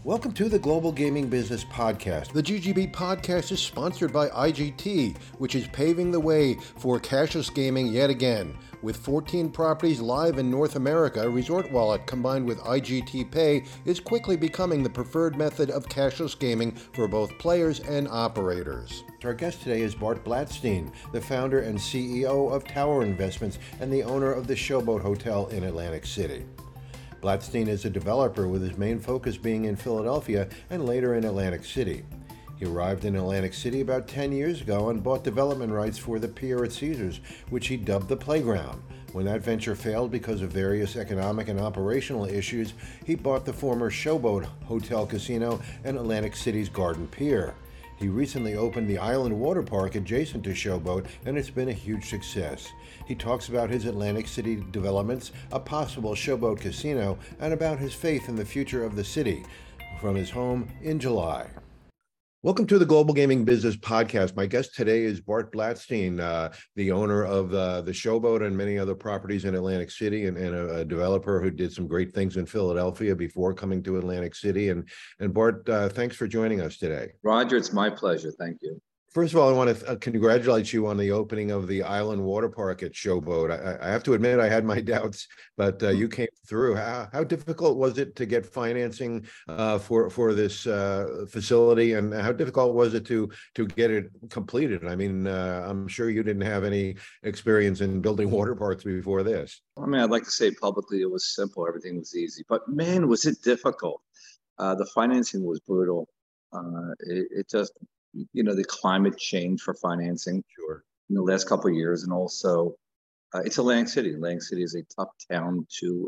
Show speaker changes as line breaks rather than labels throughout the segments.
Welcome to the Global Gaming Business Podcast. The GGB podcast is sponsored by IGT, which is paving the way for cashless gaming yet again. With 14 properties live in North America, Resort Wallet combined with IGT Pay is quickly becoming the preferred method of cashless gaming for both players and operators. Our guest today is Bart Blatstein, the founder and CEO of Tower Investments and the owner of the Showboat Hotel in Atlantic City. Blatstein is a developer with his main focus being in Philadelphia and later in Atlantic City. He arrived in Atlantic City about 10 years ago and bought development rights for the pier at Caesars, which he dubbed the Playground. When that venture failed because of various economic and operational issues, he bought the former Showboat Hotel Casino and Atlantic City's Garden Pier. He recently opened the Island Water Park adjacent to Showboat, and it's been a huge success. He talks about his Atlantic City developments, a possible Showboat casino, and about his faith in the future of the city from his home in July. Welcome to the Global Gaming Business Podcast. My guest today is Bart Blatstein, the owner of the Showboat and many other properties in Atlantic City, and a developer who did some great things in Philadelphia before coming to Atlantic City. And Bart, thanks for joining us today.
Roger, it's my pleasure. Thank you.
First of all, I want to congratulate you on the opening of the Island Water Park at Showboat. I have to admit I had my doubts, but you came through. How difficult was it to get financing for this facility, and how difficult was it to get it completed? I mean, I'm sure you didn't have any experience in building water parks before this.
I mean, I'd like to say publicly it was simple. Everything was easy, but man, was it difficult. The financing was brutal. It just, the climate change for financing in the last couple of years. And also it's Atlantic City. Atlantic City is a tough town to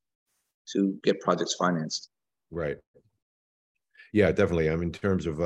get projects financed.
Right. Yeah, definitely. I mean, in terms of,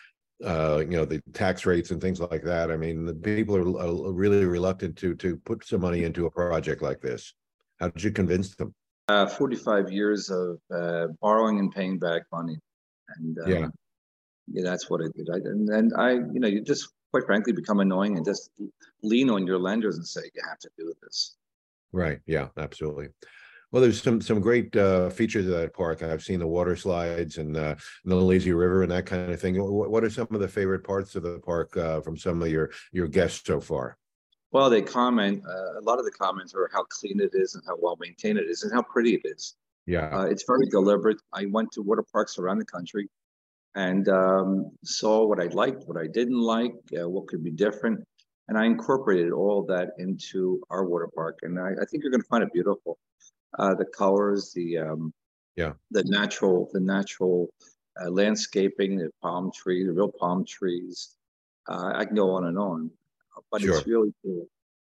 the tax rates and things like that, I mean, the people are really reluctant to put some money into a project like this. How did you convince them?
45 years of borrowing and paying back money. And that's what I did. You just quite frankly become annoying and just lean on your lenders and say, you have to do this.
Right. Yeah, absolutely. Well, there's some great features of that park. I've seen the water slides and the lazy river and that kind of thing. What are some of the favorite parts of the park from some of your guests so far?
Well, they comment, a lot of the comments are how clean it is and how well maintained it is and how pretty it is.
Yeah.
It's very deliberate. I went to water parks around the country and saw what I liked, what I didn't like, what could be different. And I incorporated all that into our water park. And I think you're going to find it beautiful. The colors, the natural landscaping, the palm trees, the real palm trees. I can go on, but
Sure.
It's really cool.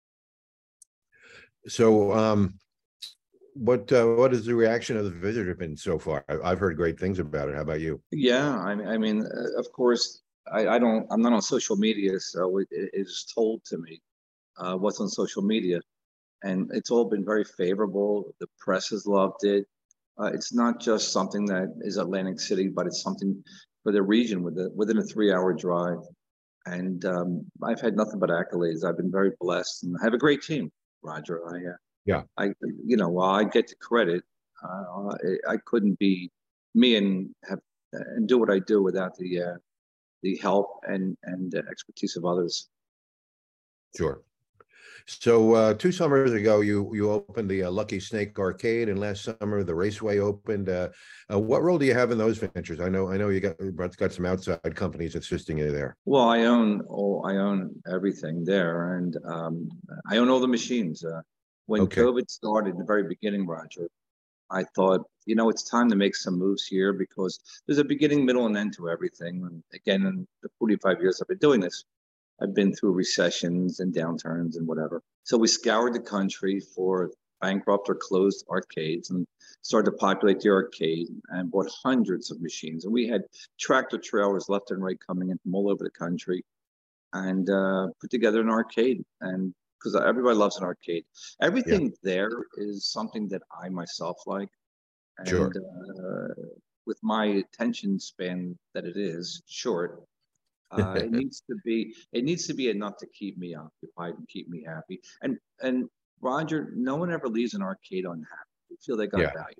So, what has the reaction of the visitor been so far? I've heard great things about it. How about you?
Yeah, I mean, of course, I'm not on social media, so it is told to me what's on social media, and it's all been very favorable. The press has loved it. It's not just something that is Atlantic City, but it's something for the region within a 3-hour drive. And I've had nothing but accolades. I've been very blessed, and I have a great team, Roger. While I get the credit, I couldn't be me and do what I do without the help and expertise of others.
Sure. So 2 summers ago, you opened the Lucky Snake Arcade, and last summer the Raceway opened. What role do you have in those ventures? I know you got some outside companies assisting you there.
Well, I own everything there, and I own all the machines. When COVID started in the very beginning, Roger, I thought, it's time to make some moves here because there's a beginning, middle, and end to everything. And again, in the 45 years I've been doing this, I've been through recessions and downturns and whatever. So we scoured the country for bankrupt or closed arcades and started to populate the arcade and bought hundreds of machines. And we had tractor trailers left and right coming in from all over the country and put together an arcade. And because everybody loves an arcade. Everything there is something that I myself like. And with my attention span that it is short, it needs to be enough to keep me occupied and keep me happy. And Roger, no one ever leaves an arcade unhappy. They feel they got value.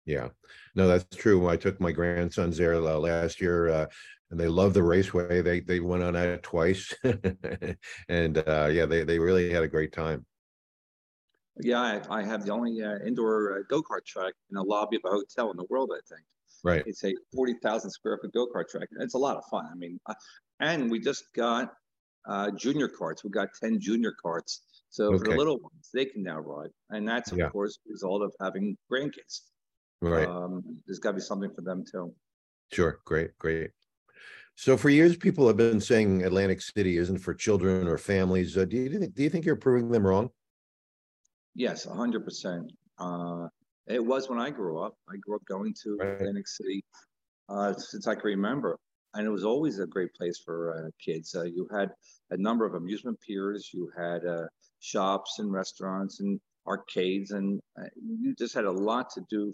Yeah, no, that's true. I took my grandsons there last year, and they love the raceway. They went on it twice, and yeah, they really had a great time.
Yeah, I have the only indoor go-kart track in a lobby of a hotel in the world, I think.
Right.
It's a 40,000 square foot go-kart track. It's a lot of fun. I mean, and we just got junior carts. We got 10 junior carts. So for the
Okay.
little ones, they can now ride. And that's, of
Yeah.
course, a result of having grandkids.
Right.
There's got to be something for them too.
Sure. Great. Great. So for years, people have been saying Atlantic City isn't for children or families. Do you think you're proving them wrong?
Yes, 100%. It was when I grew up. I grew up going to
Right.
Atlantic City since I can remember. And it was always a great place for kids. You had a number of amusement piers, you had shops and restaurants and arcades, and you just had a lot to do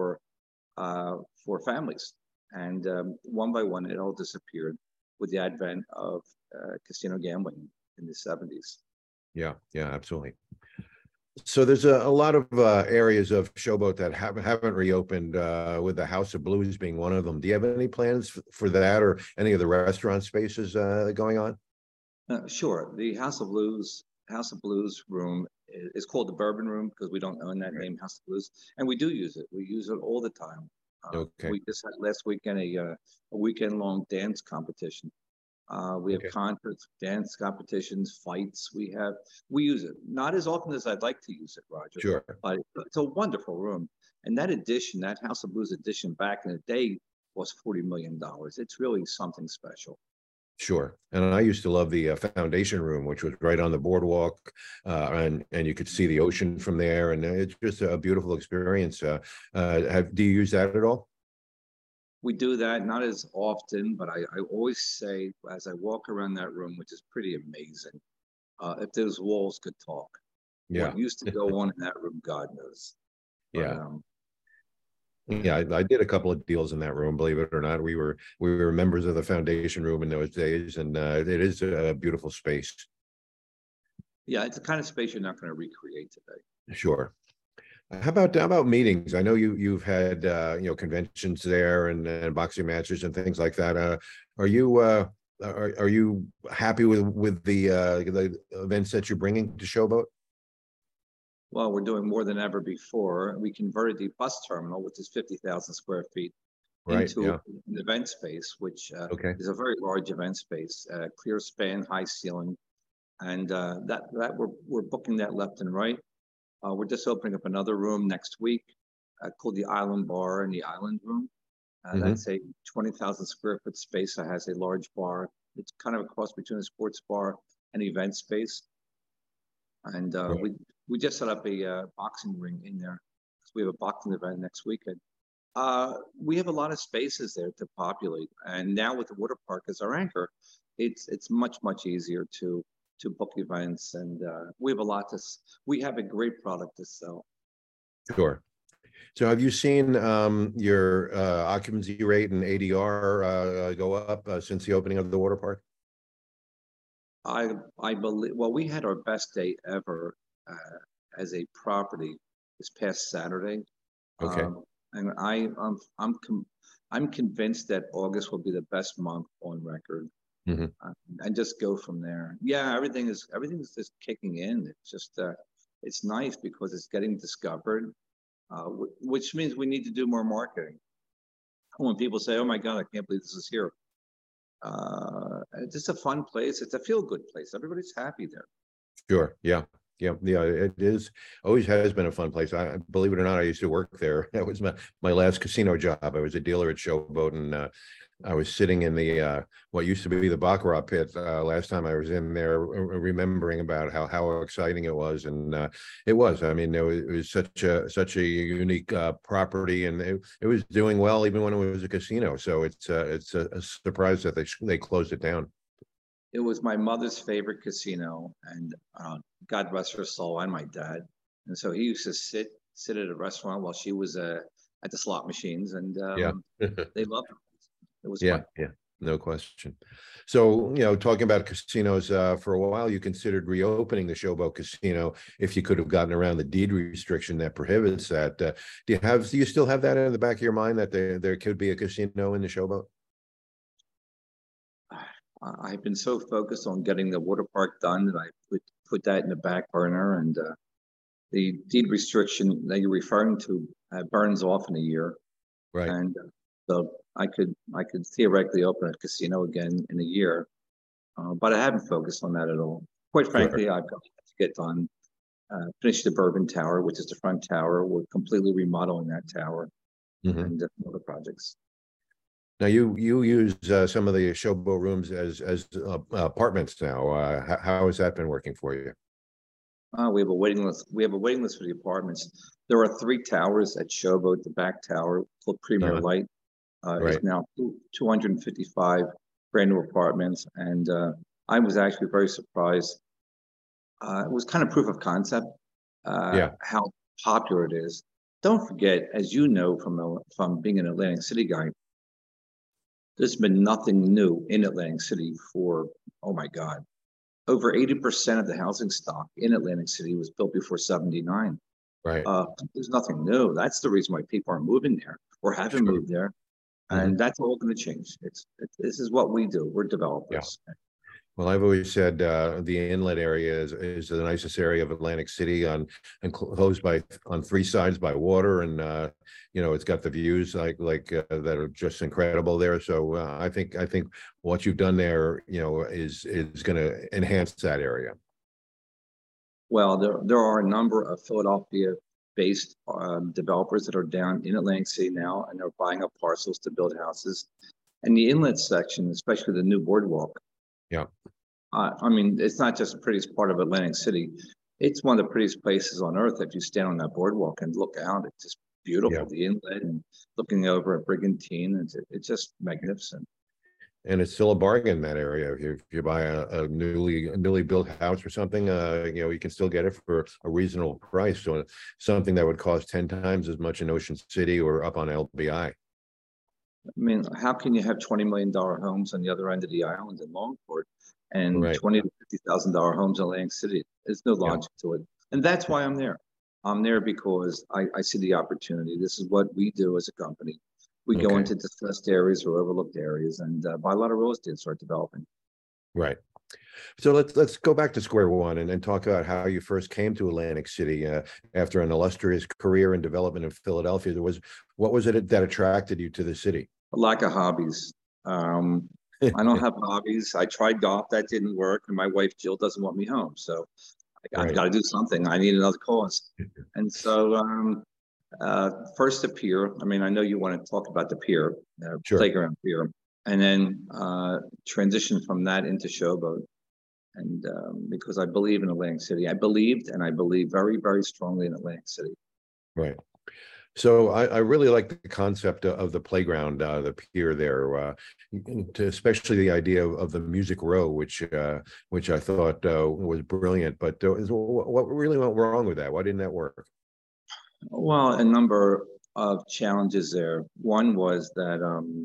for families. And one by one, it all disappeared with the advent of casino gambling in the 70s.
Yeah. Yeah. Absolutely. So there's a lot of areas of Showboat that haven't reopened, with the House of Blues being one of them. Do you have any plans for that or any of the restaurant spaces going on?
Sure. The House of Blues room is called the Bourbon Room because we don't own that
Right.
name, House of Blues, and we do use it. We use it all the time.
Okay.
We just had last weekend a weekend long dance competition. We have
Okay.
concerts, dance competitions, fights. We use it not as often as I'd like to use it, Roger,
Sure.
but it's a wonderful room. And that edition, that House of Blues edition, back in the day was $40 million. It's really something special.
Sure. And I used to love the Foundation Room, which was right on the boardwalk, and you could see the ocean from there, and it's just a beautiful experience. Do you use that at all?
We do that not as often, but I always say as I walk around that room, which is pretty amazing, if those walls could talk,
Yeah.
what used to go on in that room, God knows. But
Yeah. Yeah, I did a couple of deals in that room, believe it or not. We were members of the Foundation Room in those days, and it is a beautiful space.
yeah, it's the kind of space you're not going to recreate today.
Sure. How about meetings? I know you've had conventions there and boxing matches and things like that. Are you happy with the events that you're bringing to Showboat?
Well, we're doing more than ever before. We converted the bus terminal, which is 50,000 square feet,
Right.
into
Yeah.
an event space, which
Okay.
is a very large event space, clear span, high ceiling, and that we're booking that left and right. We're just opening up another room next week called the Island Bar in the Island Room.
Hmm.
That's a 20,000 square foot space that has a large bar. It's kind of a cross between a sports bar and event space. And
Right.
we just set up a boxing ring in there because we have a boxing event next weekend. We have a lot of spaces there to populate, and now with the water park as our anchor, it's much easier to book events, and we have a lot to. We have a great product to sell.
Sure. So have you seen your occupancy rate and ADR go up since the opening of the water park?
I believe. Well, we had our best day ever as a property this past Saturday,
Okay.
and I'm convinced that August will be the best month on record,
Hmm.
and just go from there. Yeah, everything's just kicking in. It's just it's nice because it's getting discovered, which means we need to do more marketing. When people say, "Oh my God, I can't believe this is here," it's just a fun place. It's a feel-good place. Everybody's happy there.
Sure. Yeah. Yeah. Yeah. It is. Always has been a fun place. I believe it or not, I used to work there. That was my last casino job. I was a dealer at Showboat, and I was sitting in the what used to be the baccarat pit last time I was in there, remembering about how exciting it was, and it was. I mean, it was such a unique property, and it was doing well even when it was a casino. So it's a surprise that they closed it down.
It was my mother's favorite casino, and God rest her soul, and my dad. And so he used to sit at a restaurant while she was at the slot machines, and
Yeah.
they loved it. It was
Yeah.
fun.
Yeah. No question. So, talking about casinos, for a while, you considered reopening the Showboat Casino if you could have gotten around the deed restriction that prohibits that. Do you still have that in the back of your mind that there could be a casino in the Showboat?
I've been so focused on getting the water park done that I put that in the back burner, and the deed restriction that you're referring to burns off in a year,
Right.
and so I could theoretically open a casino again in a year, but I haven't focused on that at all. Quite frankly, I've got to get done, finish the Bourbon Tower, which is the front tower. We're completely remodeling that tower, and other projects.
Now you use some of the Showboat rooms as apartments now. How has that been working for you?
We have a waiting list. We have a waiting list for the apartments. There are 3 towers at Showboat. The back tower, called Premier Light, is now 255 brand new apartments, and I was actually very surprised. It was kind of proof of concept how popular it is. Don't forget, as you know from being an Atlantic City guy, there's been nothing new in Atlantic City for, oh my God, over 80% of the housing stock in Atlantic City was built before 79.
Right.
There's nothing new. That's the reason why people are moving there or haven't moved there. And that's all going to change. This is what we do. We're developers.
Yeah. Well, I've always said the inlet area is the nicest area of Atlantic City, enclosed on 3 sides by water, and it's got the views like that are just incredible there. So I think what you've done there, is going to enhance that area.
Well, there are a number of Philadelphia-based developers that are down in Atlantic City now, and they're buying up parcels to build houses. And the inlet section, especially the new boardwalk.
Yeah.
I mean, it's not just the prettiest part of Atlantic City. It's one of the prettiest places on earth. If you stand on that boardwalk and look out, it's just beautiful. Yeah. The inlet and looking over at Brigantine, it's just magnificent.
And it's still a bargain in that area. If you buy a newly built house or something, you can still get it for a reasonable price. So something that would cost 10 times as much in Ocean City or up on LBI.
I mean, how can you have $20 million homes on the other end of the island in Longport and $20,000 to $50,000 homes in Atlantic City? There's no logic to it. And that's why I'm there. I'm there because I see the opportunity. This is what we do as a company. We go into distressed areas or overlooked areas and buy a lot of real estate and start developing. Right.
So let's go back to square one and talk about how you first came to Atlantic City after an illustrious career in development in Philadelphia. What was it that attracted you to the city?
A lack of hobbies. I don't have hobbies. I tried golf, that didn't work, and my wife Jill doesn't want me home. So I've got to do something. I need another cause. And so first the pier. I mean, I know you want to talk about the pier, playground pier, and then transition from that into Showboat. And because I believe in Atlantic City, I believed and I believe very, very strongly in Atlantic City.
Right. So I really like the concept of the playground, the pier there, especially the idea of the Music Row, which I thought was brilliant. But what really went wrong with that? Why didn't that work?
Well, a number of challenges there. One was that,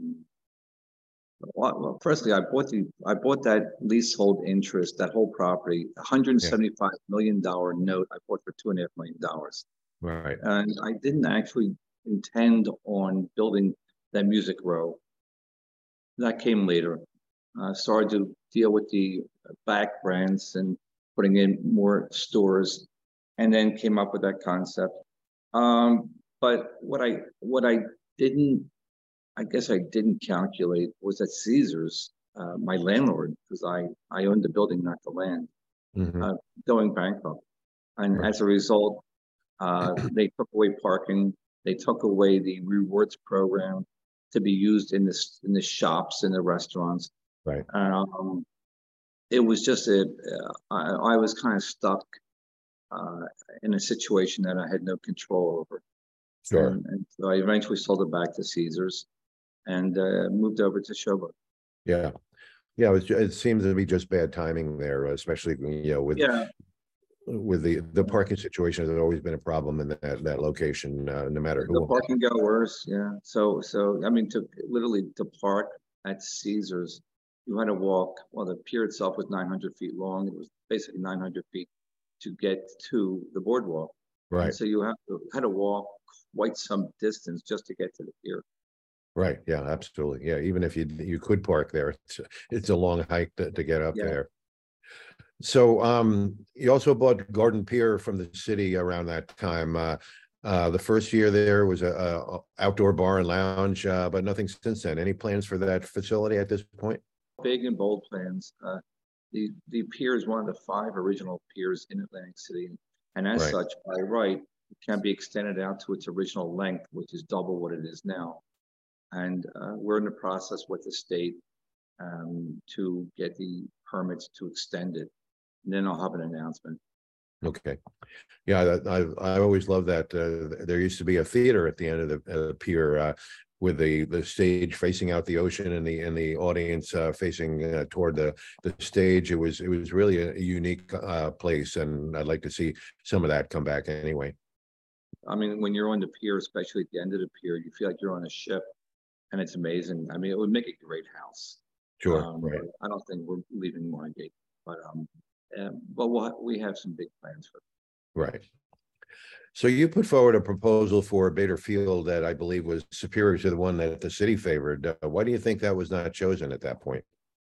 well, firstly, I bought that leasehold interest, that whole property, $175 million note. I bought for $2.5 million.
Right.
And I didn't actually intend on building that Music Row. That came later. Started to deal with the back brands and putting in more stores, and then came up with that concept. But what I didn't, I guess I didn't calculate was that Caesars, my landlord, because I owned the building, not the land, going bankrupt. And as a result, they took away parking. They took away the rewards program to be used in the shops and the restaurants.
Right.
It was just I was kind of stuck in a situation that I had no control over.
Sure.
And so I eventually sold it back to Caesars and moved over to Showboat.
Yeah. Yeah. It seems to be just bad timing there, especially with the parking situation has always been a problem in that location, no matter who.
The parking got worse. Yeah. So I mean, literally to park at Caesars, you had to walk. Well, the pier itself was 900 feet long. It was basically 900 feet to get to the boardwalk, and
Right.
so you had to walk quite some distance just to get to the pier.
Right. Yeah, absolutely. Yeah. Even if you could park there, it's a long hike to get up
Yeah.
there. So you also bought Garden Pier from the city around that time. The first year there was a outdoor bar and lounge, but nothing since then. Any plans for that facility at this point?
Big and bold plans. The pier is one of the 5 original piers in Atlantic City, and as
Right.
such, by right, it can be extended out to its original length, which is double what it is now. And we're in the process with the state to get the permits to extend it. And then I'll have an announcement.
Okay. Yeah, I always love that. There used to be a theater at the end of the pier with the stage facing out the ocean and the audience facing toward the stage. It was really a unique place, and I'd like to see some of that come back anyway.
I mean, when you're on the pier, especially at the end of the pier, you feel like you're on a ship, and it's amazing. I mean, it would make a great house.
Sure. Right.
I don't think we're leaving Margate, but we have some big plans for it.
Right. So you put forward a proposal for a Bader Field that I believe was superior to the one that the city favored. Why do you think that was not chosen at that point?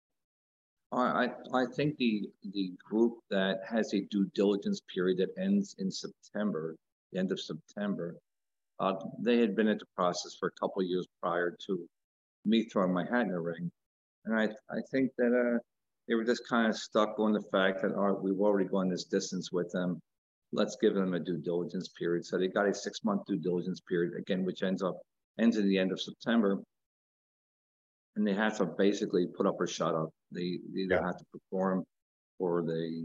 I think the group that has a due diligence period that ends in September, the end of September, they had been at the process for a couple of years prior to me throwing my hat in the ring, and I think that they were just kind of stuck on the fact that, all right, we've already gone this distance with them. Let's give them a due diligence period. So they got a 6-month due diligence period again, which ends at the end of September, and they have to basically put up or shut up. They either have to perform, or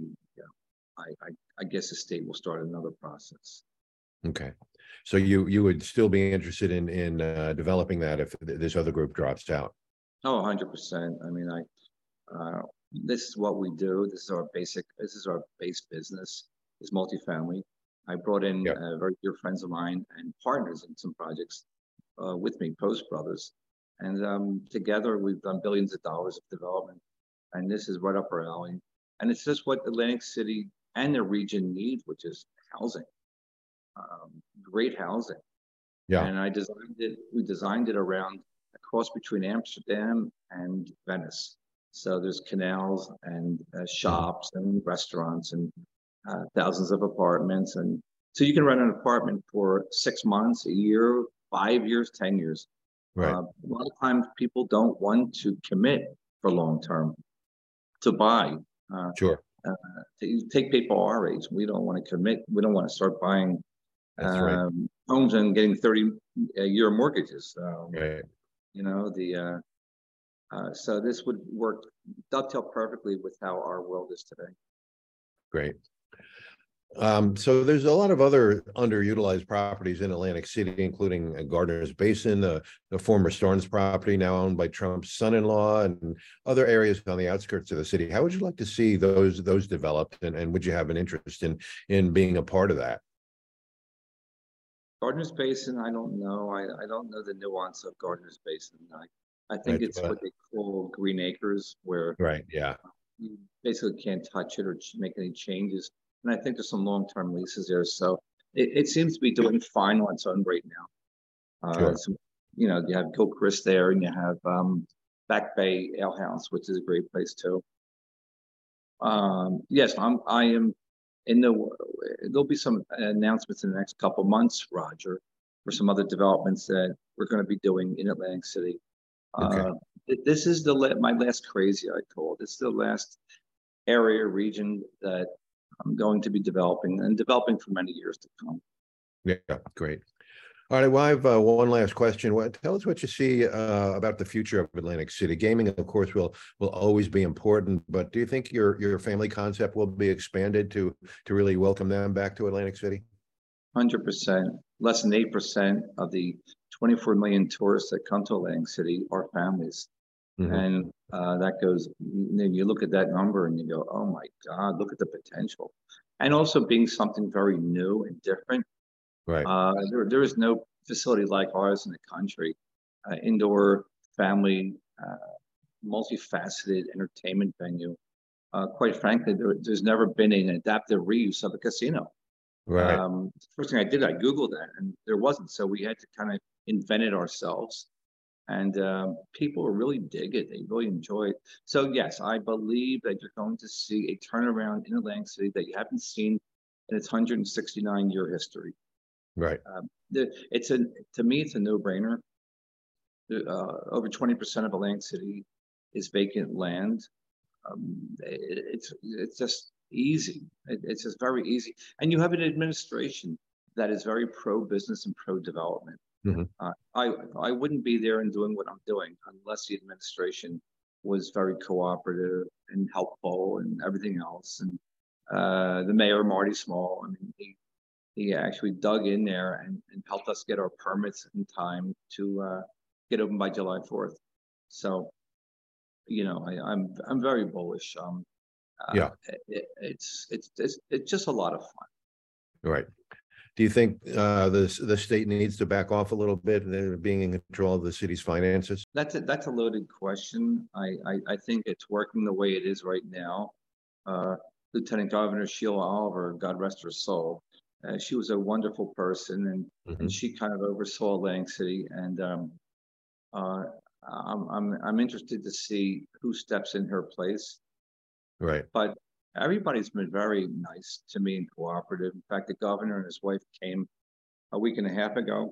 I guess the state will start another process.
Okay. So you would still be interested in developing that if this other group drops out?
Oh, 100%. I mean, this is what we do. This is our base business, is multifamily. I brought in very dear friends of mine and partners in some projects with me, Post Brothers. And together we've done billions of dollars of development. And this is right up our alley. And it's just what Atlantic City and the region need, which is housing, great housing.
Yeah.
And we designed it around a cross between Amsterdam and Venice. So there's canals and shops and restaurants and thousands of apartments. And so you can rent an apartment for 6 months, a year, 5 years, 10 years.
Right.
A lot of times people don't want to commit for long term to buy.
Sure.
To take people our age, we don't want to commit. We don't want to start buying homes and getting 30-year mortgages.
Right.
You know, so this would dovetail perfectly with how our world is today.
Great. So there's a lot of other underutilized properties in Atlantic City, including Gardner's Basin, the former Starnes property now owned by Trump's son-in-law, and other areas on the outskirts of the city. How would you like to see those developed, and would you have an interest in being a part of that?
Gardner's Basin, I don't know. I don't know the nuance of Gardner's Basin. I think it's what they call green acres, where you basically can't touch it or make any changes. And I think there's some long-term leases there. So it seems to be doing fine on its own right now.
Sure.
So, you know, you have Gilchrist there, and you have Back Bay Ale House, which is a great place too. Yes, I am there'll be some announcements in the next couple months, Roger, for some other developments that we're going to be doing in Atlantic City.
Okay.
This is my last crazy, I call it. This is the last region that I'm going to be developing for many years to come.
Yeah, great. All right, well, I have one last question. Tell us what you see about the future of Atlantic City. Gaming, of course, will always be important, but do you think your family concept will be expanded to really welcome them back to Atlantic City?
100%. Less than 8% of the 24 million tourists that come to Atlantic City are families. Mm-hmm. And that goes, you look at that number and you go, oh my God, look at the potential. And also being something very new and different.
Right.
There is no facility like ours in the country, indoor family multifaceted entertainment venue. Quite frankly, there's never been an adaptive reuse of a casino.
Right.
The first thing I did, I Googled that, and there wasn't. So we had to kind of invent it ourselves. And people really dig it. They really enjoy it. So yes, I believe that you're going to see a turnaround in Atlantic City that you haven't seen in its 169-year history.
Right.
To me, it's a no-brainer. Over 20% of Atlantic City is vacant land. It's just easy. It's just very easy. And you have an administration that is very pro-business and pro-development.
Mm-hmm.
I wouldn't be there and doing what I'm doing unless the administration was very cooperative and helpful and everything else. And the mayor, Marty Small, I mean, he actually dug in there and helped us get our permits in time to get open by July 4th. So, I'm very bullish.
Yeah.
It's just a lot of fun.
Right. Do you think the state needs to back off a little bit, being in control of the city's finances?
That's a loaded question. I think it's working the way it is right now. Lieutenant Governor Sheila Oliver, God rest her soul, she was a wonderful person, and she kind of oversaw Atlantic City. And I'm interested to see who steps in her place.
Right.
But everybody's been very nice to me and cooperative. In fact, the governor and his wife came a week and a half ago.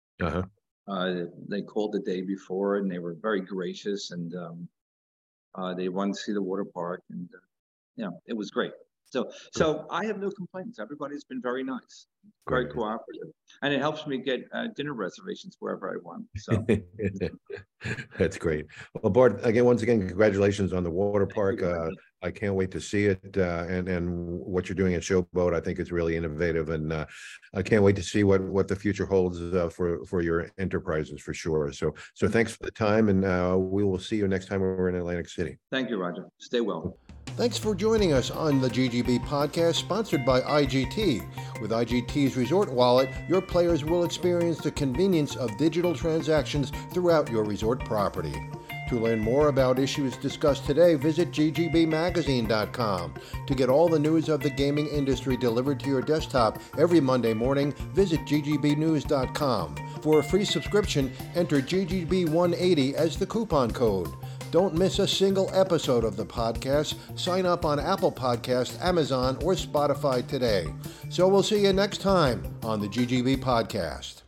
They called the day before, and they were very gracious, and they wanted to see the water park, and it was great. So I have no complaints. Everybody's been very nice, very cooperative, and it helps me get dinner reservations wherever I want. So
that's great. Well, Bart, once again, congratulations on the water park. I can't wait to see it, and what you're doing at Showboat. I think it's really innovative, and I can't wait to see what the future holds for your enterprises for sure. So thanks for the time, and we will see you next time we're in Atlantic City.
Thank you, Roger. Stay well.
Thanks for joining us on the GGB podcast, sponsored by IGT. With IGT's Resort Wallet, your players will experience the convenience of digital transactions throughout your resort property. To learn more about issues discussed today, visit ggbmagazine.com. To get all the news of the gaming industry delivered to your desktop every Monday morning, visit ggbnews.com. For a free subscription, enter GGB180 as the coupon code. Don't miss a single episode of the podcast. Sign up on Apple Podcasts, Amazon, or Spotify today. So we'll see you next time on the GGB podcast.